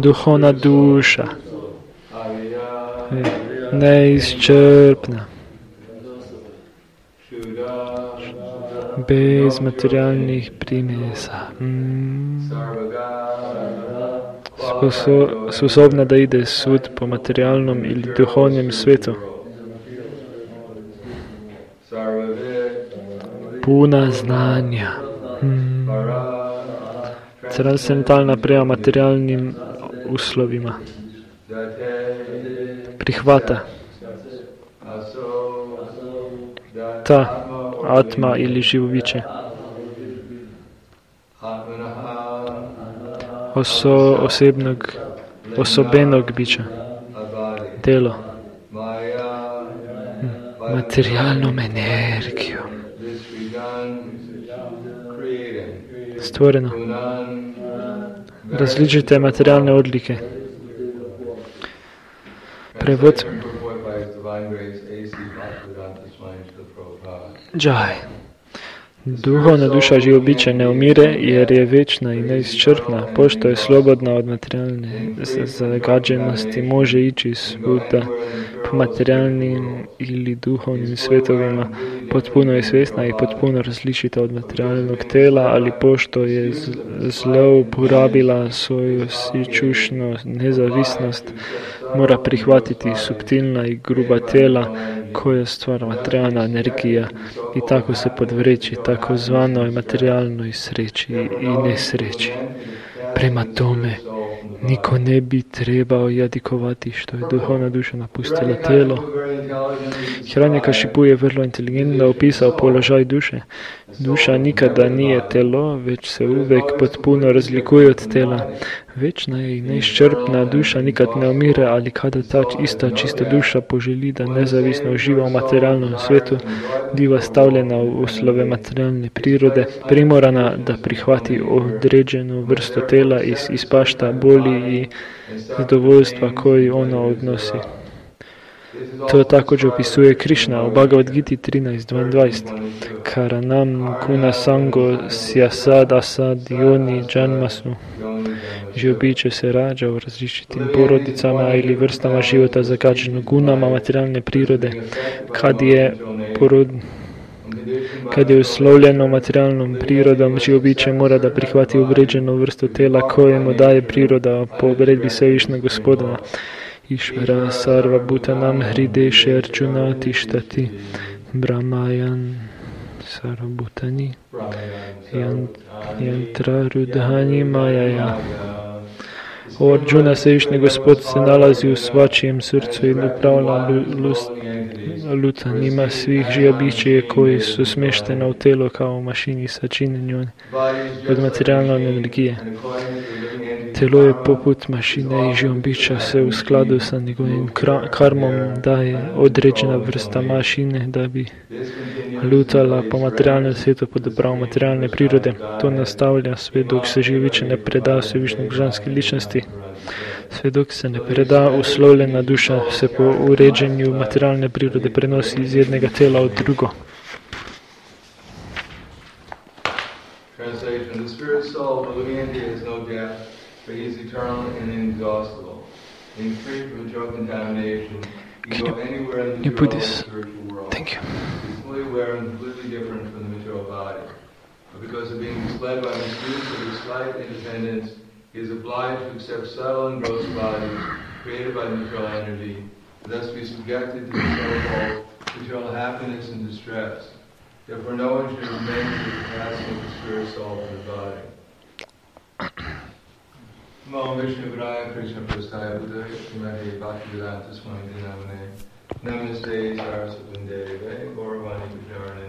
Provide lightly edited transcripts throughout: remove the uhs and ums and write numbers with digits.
duhovna duša, neizčrpna, bez materialnih primesa, sposobna da ide sud po materialnom ili duhovnem svetu, puna znanja, transcendentalna prema materialnim uslovima, prihvata ta atma ili živo biće, osobenog bića, telo, materialnom energijom, stvoreno, različite materialne odlike. Prevod. Džaj. Duhovna duša živo biće ne umire jer je večna i neizčrpna, pošto je slobodna od materialne zagađenosti, može ići svuda po materialnim ili duhovnim svetovima, potpuno je svjesna i potpuno različita od materialnog tela, ali pošto je zlouporabila svoju sičušnu nezavisnost, mora prihvatiti suptilna i gruba tela koja stvara materijalna energija i tako se podvreći takozvanoj materijalnoj sreći i nesreći. Prema tome, niko ne bi trebao jadikovati što je duhovna duša napustila telo. Hiranyakashipu je vrlo inteligentno opisao položaj duše. Duša nikada nije telo, već se uvijek potpuno razlikuje od tela. Večna je i neizčrpna duša nikad ne umire, ali kada ta ista čista duša poželi da nezavisno uživa u materialnom svijetu, biva stavljena u uslove materialne prirode, primorana da prihvati određenu vrstu tela i ispašta boli i zadovoljstva koji ona odnosi. To također opisuje Krišna u Bhagavad Giti 13.22. Karanam kuna sango syasad asad yoni janmasu. Živo biće se rađa u različitim porodicama ili vrstama života zagađenog gunama materijalne prirode. Kad je uslovljeno materijalnom prirodom, živo biće mora da prihvati uvređenu vrstu tela koje mu daje priroda po odredbi Svevišnjeg Gospodina. Išvara sarva bhutanam hrideshe arjuna tištati brahmayan sarva bhutani yantra rudhani majaya. O Arjuna, Svevišnji Gospod se nalazi u svačijem srcu i upravlja lutanima svih živabića koji su smještena u telo kao u mašini sačinjeni od materijalne energije. Telo je poput mašine i živom bića se u skladu sa njegovim karmom daje određena vrsta mašine da bi lutala po materijalnom svijetu pod upravom materijalne prirode. To nastavlja sve dok se živiće ne preda Svevišnjoj božanske ličnosti. Sve dok se ne preda, uslovljena duša se po uređenju materijalne prirode prenosi iz jednega tela u drugo. Translation: The spirit soul of the living entity has no death, but he is eternal and inexhaustible. Being free from material contamination, he can go anywhere in the material and spiritual world. Thank you. He is fully aware and completely different from the material body. But because of being misled by the students of his slight independence, he is obliged to accept subtle and gross bodies created by the material energy, and thus be subjected to the so-called material happiness and distress. Therefore, no one should remain in the capacity of the spirit soul in the body. Namo Vishnu Graya Krishna Prasthaya Buddhaya Srimati Bhaktivedanta Swami Dinamane Namaste Saraswati Deve Gauravani Pujarane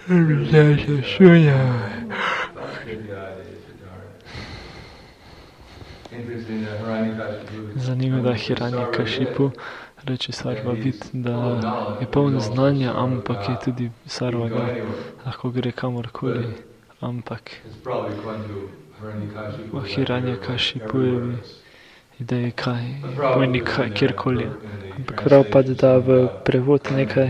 Zanima da Hiranyakashipu reče Sarvavid, da je poln znanja, ampak je tudi Sarvaga, lahko gre kamorkoli, ampak v Hiranyakashipujevi ideji kaj pomeni kjerkoli. Ampak prav pa da v prevod nekaj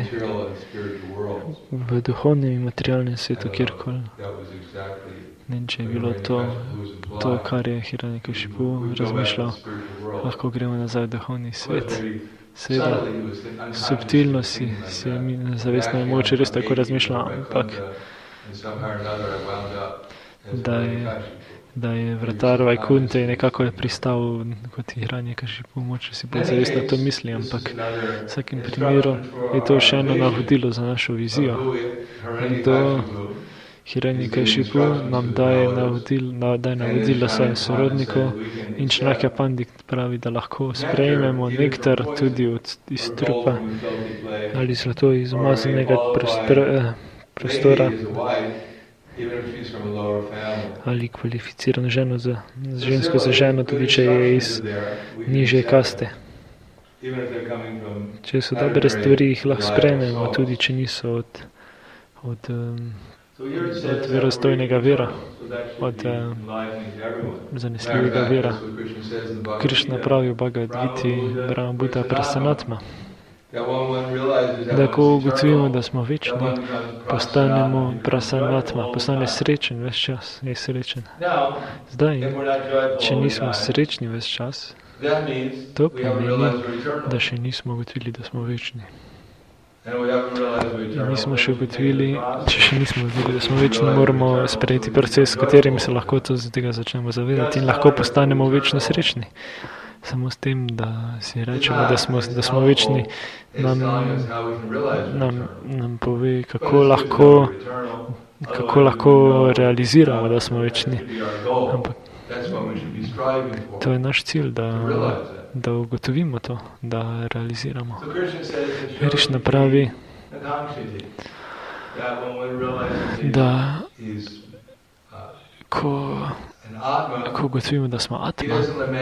v duhovnem in materialnem svetu kjerkoli. Ne, če je bilo to, kar je Hiranyakashipu razmišljal lahko gremo nazaj v duhovni svet. Seveda, subtilno si zavestno je moče res tako razmišljati, ampak da je vratar Vajkunte in nekako je pristal kot igranje Kašipu, moče si podzavestno to misli, ampak v vsakem primeru je to še eno navodilo za našo vizijo. Do Hiranje Kašipu nam daje navodilo svojim sorodnikov in Čanakya Pandit pravi, da lahko sprejmemo nektar tudi iz trupa ali zlato iz umazanega prostora ali kvalificirano ženo žensko za ženo, tudi če je iz nižje kaste. Če so dobre stvari, jih lahko sprejmemo, tudi če niso od verostojnega vera, od zanesljivega vera. Krišna pravi v Bhagavad Giti, Brahma Buddha Prasanatma, da ko ugotovimo, da smo večni, postanemo prasanatma, postane srečen ves čas, je srečen. Zdaj, če nismo srečni ves čas, to pomeni, da še nismo ugotovili, da smo večni. Nismo še ugotovili, če še nismo ugotovili, da smo večni, moramo sprejeti proces, s katerim se lahko tega začnemo zavedati in lahko postanemo večno srečni. Samo s tem, da si rečemo, da smo večni, nam pove, kako lahko realiziramo, da smo večni. Ampak to je naš cilj, da ugotovimo to, da realiziramo. Krišna pravi, da ko ugotovimo, da smo atma,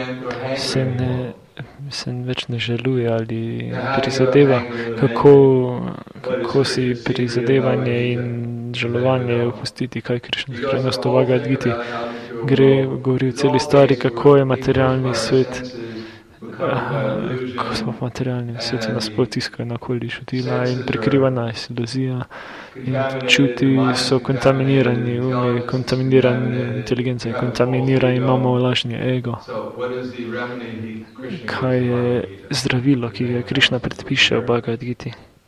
se več ne želuje ali prizadeva, kako si prizadevanje in žalovanje opustiti, kaj Krišna prenost v Bhagavad Giti govori o celi stvari, kako je materialni svet, ko smo v materialnem svetu nas potiskajo naokoli čutila in prikrivana je iluzija in čuti so kontaminirani, kontaminirani inteligenca in kontaminirani imamo lažni ego. Kaj je zdravilo, ki ga Krišna predpiše v Bhagavad Giti?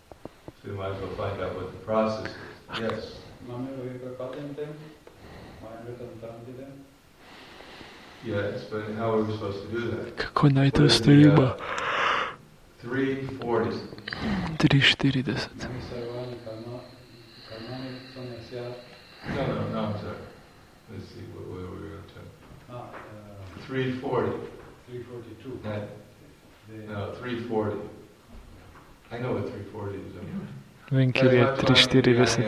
Kako naj to storimo? 3:40. No, sorry. Let's see what we were up to. 3:40. 3:42. No, 3:40. I know what 3:40 is. Vem, kjer je 3:40.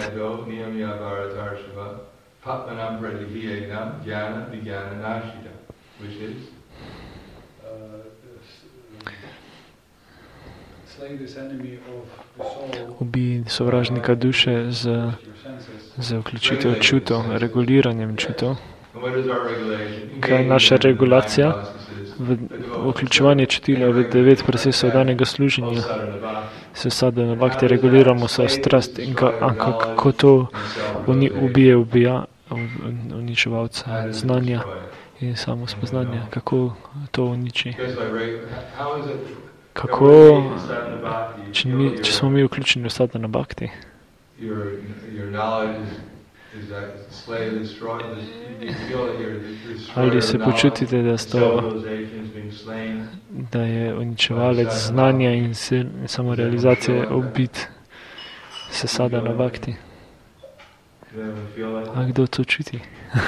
Patmanam pradihiyam jnana vijnana nashita, which is ubij sovražnika duše z vključitev čutov, reguliranjem čutov. Kaj je naša regulacija? Vključevanje čutila v 9 procesov danega služenja. Se sadhana bhakti reguliramo svojo strast in kako to ubije uničevalca znanja in samo spoznanja, kako to uniči. Kako, če smo mi vključeni v sadhana bhakti, ali se počutite, da je uničevalec znanja in samorealizacije ubit se sadhana bhakti? A kdo to čuti?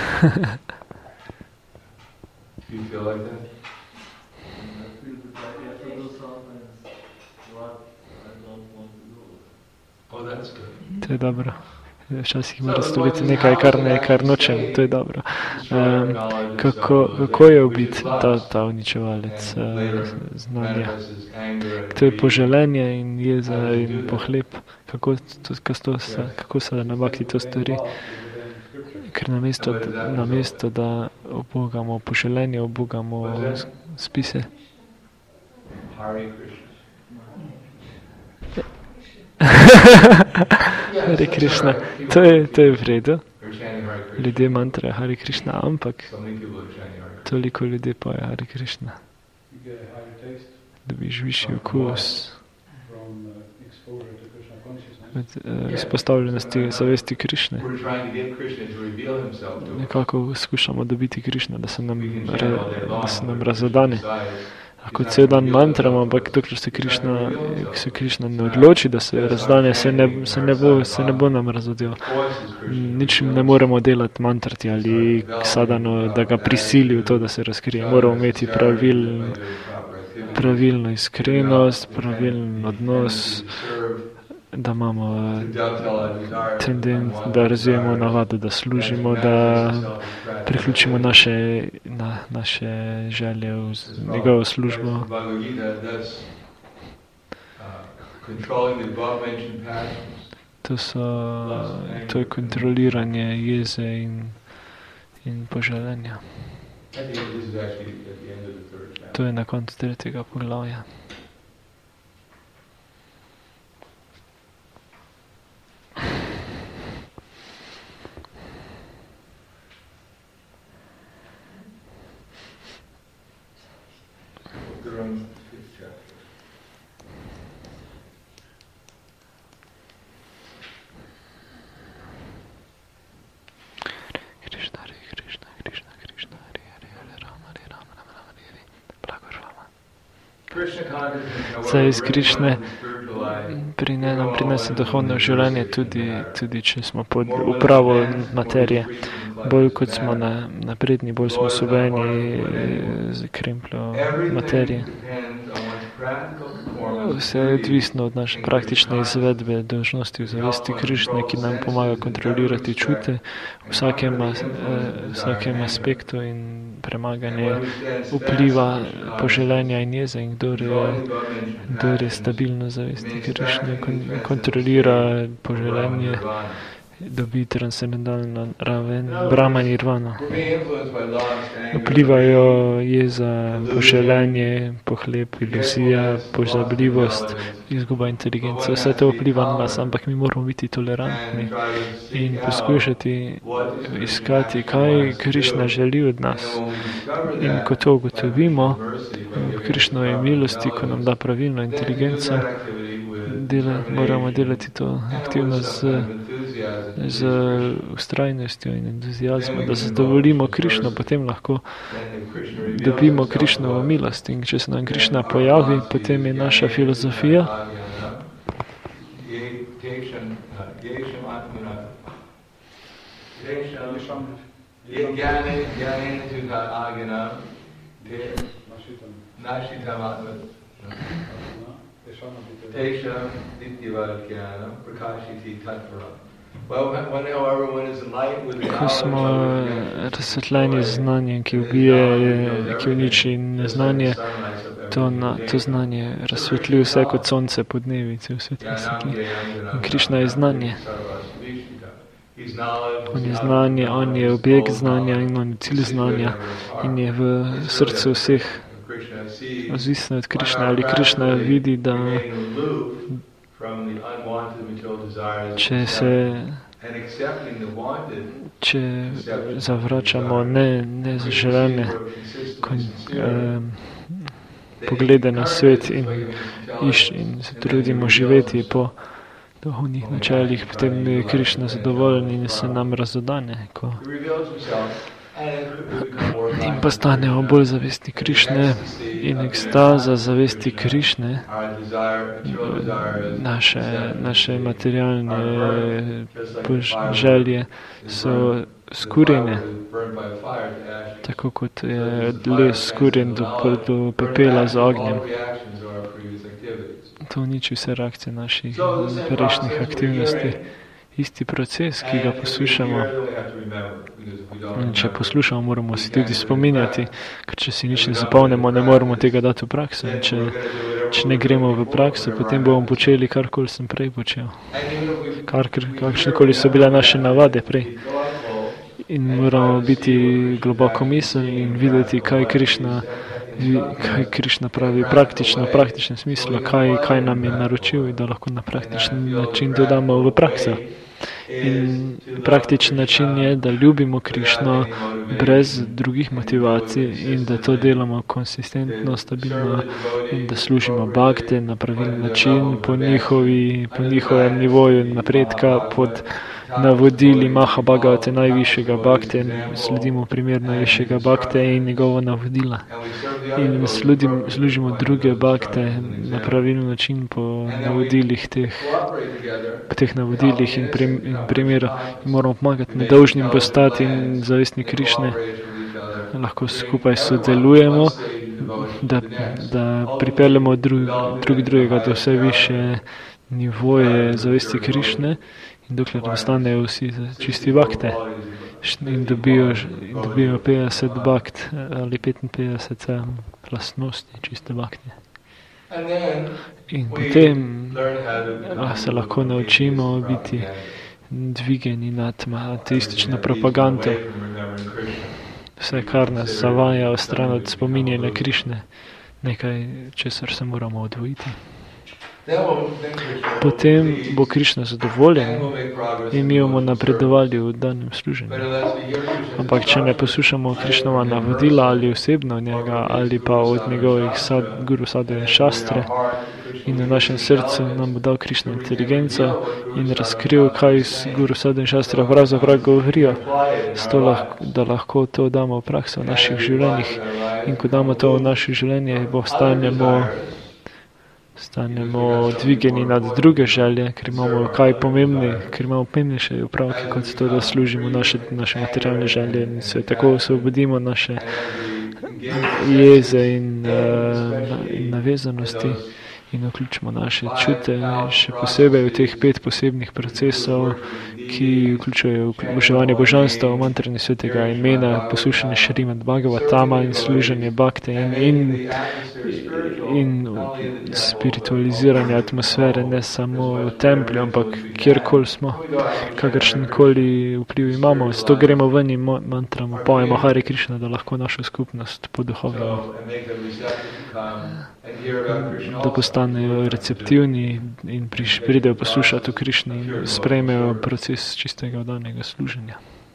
To je dobro. Včasih mora storiti nekaj, kar nočem. To je dobro. Kako je ubit ta uničevalec znanja? To je poželenje in jeza in pohlep. Kako se na bhakti to stori? Ker namesto da obogamo poželenje, obogamo spise. Hare Krishna. To je v redu. Ljudje mantra Hare Krishna, ampak toliko ljudi poje Hare Krishna. dobiš višji okus od izpostavljenosti zavesti Krišne. Nekako skušamo dobiti Krišno, da se nam razodane. Lahko cel dan mantramo, ampak dokler se Krišna ne odloči, da se razdane, se ne bo nam razodel. Nič ne moremo delati, mantrati ali sadano, da ga prisili v to, da se razkrije. Moramo imeti pravilno iskrenost, pravilen odnos, da imamo da razvijemo navado, da služimo, da priključimo naše želje v njegovo službo. To je kontroliranje jeze in poželenja. To je na koncu 3. poglavja. Zdaj iz Krišne nam prinese duhovno življenje, tudi če smo pod upravo materije. Bolj kot smo napredni, bolj smo osvobojeni z krempljo materije. Vse je odvisno od naše praktične izvedbe dolžnosti v zavesti Krišne, ki nam pomaga kontrolirati čute v vsakem aspektu in premaganje vpliva poželenja in jeze. In kdor je stabilno zavesti Krišne, kontrolira poželenje, dobi transcendentalno raven Brahma nirvana. Vplivajo jeza, poželenje, pohlep, iluzija, pozabljivost, izguba inteligence. Vse to vpliva na nas, ampak mi moramo biti tolerantni in poskušati iskati, kaj Krišna želi od nas. In ko to ugotovimo, Krišnovi milosti, ko nam da pravilno inteligenco, moramo delati to aktivnost z ustrajnostjo in entuzijazmom, da zadovoljimo Krišno, potem lahko dobimo Krišnovo milost. In če se nam Krišna pojavi, potem je naša filozofija ko smo razsvetljeni z znanjem, ki uniči neznanje, to znanje razsvetli vse kot sonce po dnevi, cel svet razsvetli. In Krišna je znanje. On je znanje, on je objekt znanja in on je cilj znanja in je v srcu vseh. Odvisno od Krišne, ali Krišna vidi, da če zavračamo nezaželene poglede na svet in se trudimo živeti po duhovnih načelih, potem je Krišna zadovoljen in se nam razodane. In postanemo bolj zavesti Krišne in ekstaza zavesti Krišne, naše materialne želje so skurjene, tako kot je les skurjen do pepela z ognjem. To uniči vse reakcije naših prejšnjih aktivnosti. Isti proces, ki ga poslušamo. In če poslušamo, moramo si tudi spominjati, ker če si nič ne zapomnimo, ne moramo tega dati v prakso. In če ne gremo v prakso, potem bomo počeli karkoli sem prej počel. Kakšnekoli so bile naše navade prej. In moramo biti globoko miselni in videti, kaj Krišna pravi praktično, v praktičnem smislu, kaj nam je naročil in da lahko na praktičen način dodamo v prakso. In praktičen način je, da ljubimo Krišno brez drugih motivacij in da to delamo konsistentno, stabilno in da služimo bhakte na pravilen način, po njihovem nivoju napredka, pod navodili Mahabhagavate, najvišjega bhakte, sledimo primer najvišjega bhakte in njegova navodila. In služimo druge bhakte na pravilen način po navodilih teh navodilih in primeru. In moramo pomagati nedolžnim postati in zavestni Krišne. Lahko skupaj sodelujemo, da pripeljemo drugega do vse više nivoje zavesti Krišne in dokler ostanejo vsi čisti bhakte in dobijo 50 bhakt ali 55 lastnosti čiste bhakte. In potem se lahko naučimo biti dvigeni nad ateistično propagando. Vse, kar nas zavaja stran od spominjanja Krišne, nekaj, česar se moramo odvojiti. Potem bo Krišna zadovoljen in mi bomo napredovali v danem služenju. Ampak, če ne poslušamo Krišnova navodila ali osebno njega, ali pa od njegovih guru sadhu in šastre, in v našem srcu nam bo dal Krišno inteligenco in razkril, kaj guru sadhu in šastre pravzaprav govorijo, da lahko to damo v prakso v naših življenjih. In ko damo to v naše življenje, stanemo dvigeni nad druge želje, ker imamo pomembnejše upravke, kot to, da služimo naše materialne želje in se tako osvobodimo naše jeze in navezanosti in vključimo naše čute, še posebej v teh 5 posebnih procesov, ki vključujejo oboževanje božanstva, mantranje svetega imena, poslušanje Šrimad Bhagavatama in služenje bhakte in spiritualiziranje atmosfere, ne samo v templju, ampak kjerkoli smo, kakršenkoli vpliv imamo. Zato gremo ven in mantramo, pojemo Hare Krišna, da lahko našo skupnost poduhovimo. Da postanejo receptivni in pridejo poslušati o Krišni in sprejmejo proces čistega vdanega služenja.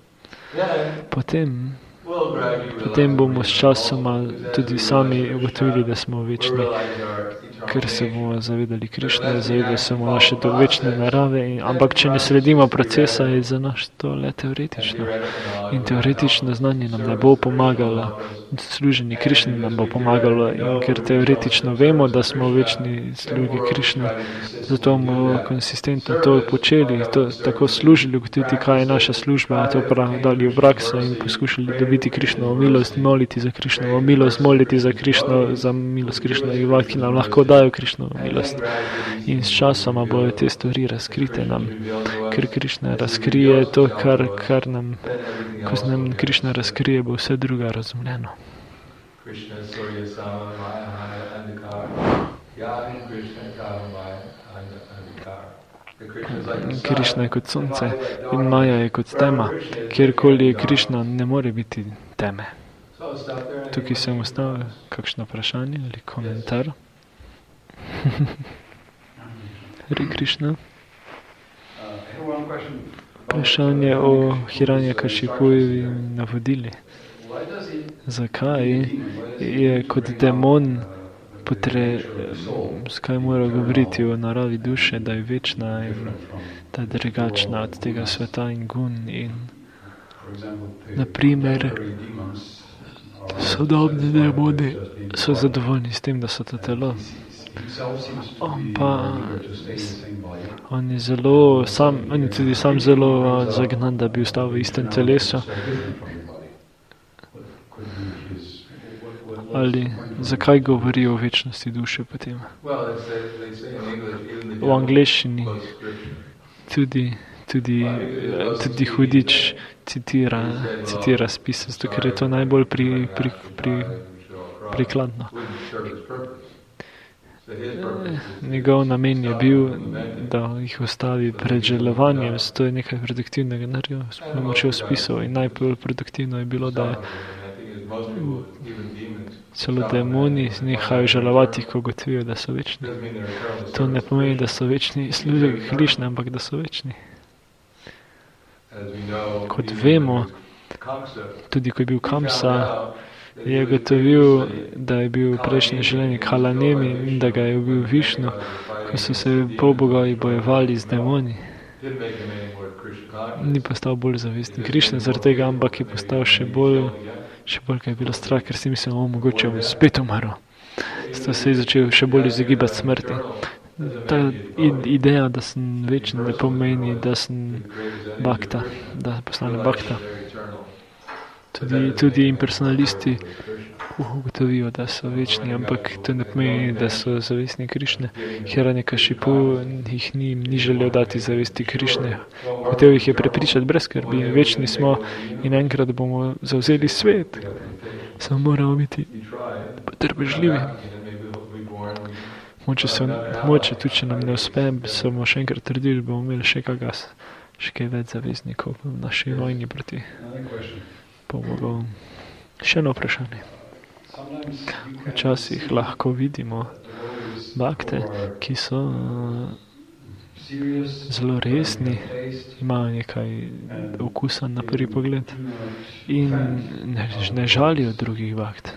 Potem bomo s časoma tudi sami ugotovili, da smo večni, ker se bomo zavedali Krišne, zavedali se bomo naše večne narave, ampak če ne sledimo procesa, je za nas to le teoretično. In teoretično znanje nam ne bo pomagalo, služenje Krišne nam bo pomagalo, in ker teoretično vemo, da smo večni slugi Krišne, zato bomo konsistentno to počeli, tako služili, ugotoviti, kaj je naša služba, to dali v prakso in poskušali dobiti Krišnovo milost, moliti za Krišnovo milost, moliti za milost Krišne, ki nam lahko dajo Krišnovo milost. In s časoma bojo te stvari razkrite nam, ker Krišna razkrije to, kar nam, ko nam Krišna razkrije, bo vse druga razumljeno. Krišna je kot sonce in Maja je kot tema. Kjerkoli je Krišna, ne more biti teme. Tukaj sem ustavil kakšno vprašanje ali komentar. Hare Krišna. Vprašanje o Hiranyakashipujevi navodili. Zakaj je kot demon zakaj mora govoriti o naravi duše, da je večna in da je drugačna od tega sveta in gun in naprimer sodobni demoni so zadovoljni s tem, da so to telo. On je tudi sam zelo zagnan, da bi ostal v istem telesu. Ali zakaj govori o večnosti duše potem? V angleščini tudi hudič citira spise, zato ker je to najbolj prikladno. Njegov namen je bil, da jih ostavi pred želovanjem, zato je nekaj produktivnega naredil s pomočjo spisov in najbolj produktivno je bilo, da celo demoni nehajo žalovati, ko ugotovijo, da so večni. To ne pomeni, da so večni službe Krišne, ampak da so večni. Kot vemo, tudi ko je bil Kamsa, je gotovil, da je bil prejšnji življenje Kalanemi in da ga je ubil Višnu, ko so se polbogoji bojevali z demoni. Ni postal bolj zavestni Krišne zaradi tega, ampak je postal še bolj, kaj je bilo strah, ker si mislil, mogoče bom spet umrl. Zato se je začel še bolj izogibati smrti. Ta ideja, da sem večen, ne pomeni, da sem bakta, da postane bakta. Tudi impersonalisti ugotovijo, da so večni, ampak to ne pomeni, da so zavestni Krišne. Hiranyakashipu jih ni želel dati zavesti Krišne. Hotel jih je prepričati brez skrbi, večni smo in enkrat bomo zavzeli svet. Samo moramo biti potrpežljivi. Moče tudi, če nam ne uspe, smo še enkrat trdili, bomo imeli še kaj več zaveznikov v naši vojni proti polbogovom. Še eno vprašanje. Včasih lahko vidimo bakte, ki so zelo resni, imajo nekaj okusa na prvi pogled in ne žalijo drugih bakt.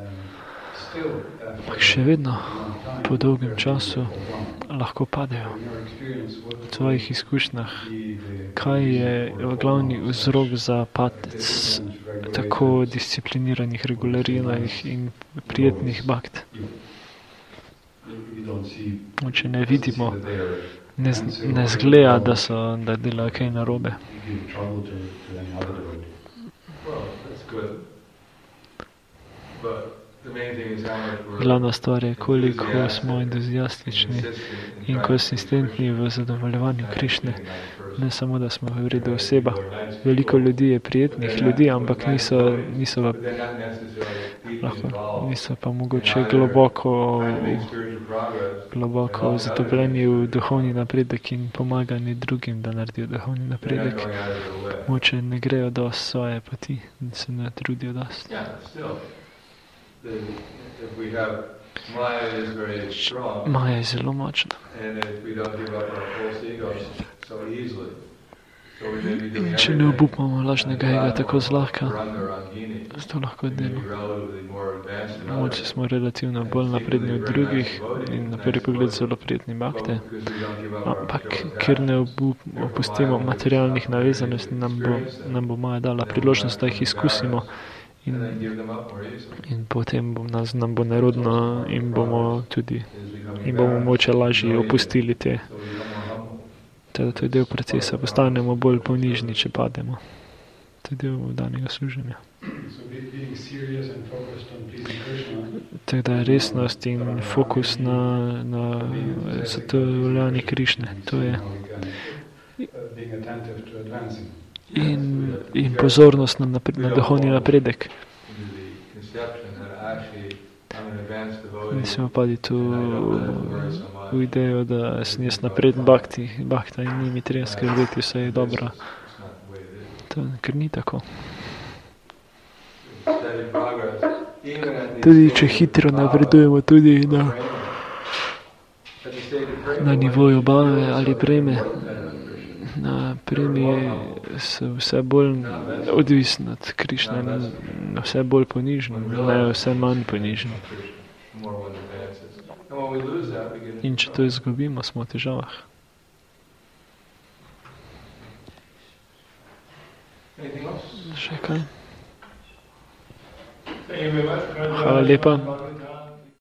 Ampak še vedno po dolgem času lahko padejo. V tvojih izkušnjah, kaj je glavni vzrok za padec tako discipliniranih, regulariranih in prijetnih bakt? Če ne vidimo, ne zgleda, da delajo kaj narobe. Glavna stvar je, koliko smo entuzijastični in konsistentni v zadovoljevanju Krišne. Ne samo, da smo v redu oseba. Veliko ljudi je prijetnih ljudi, ampak niso pa mogoče globoko zatopljeni v duhovni napredek in pomagani drugim, da naredijo duhovni napredek. Moče ne grejo dosti svoje poti in se ne trudijo dosti. Maja je zelo močna. In če ne obupamo lažnega ega tako zlahka, to lahko delamo. Moče smo relativno bolj napredni od drugih in na prvi pogled zelo prijetni bakte, ampak ker ne opustimo materialnih navezanosti, nam bo Maja dala priložnost, da jih izkusimo. In potem nam bo nerodno in bomo moče lažje opustili te. Teda to je del procesa, postanemo bolj ponižni, če pademo. To je del danega služenja. Tako da je resnost in fokus na zadovoljevanje Krišne. To je in pozornost na duhovni napredek. Ne smemo paditi v idejo, da sem jaz napreden bakta in ni mi treba skrbeti, vse je dobro. Ker ni tako. Tudi če hitro napredujemo, tudi na nivoju obave ali preme, na premiji so vse bolj odvisni od Krišne, vse bolj ponižni, ne vse manj ponižni. In če to izgubimo, smo v težavah. Še kaj? Hvala lepa.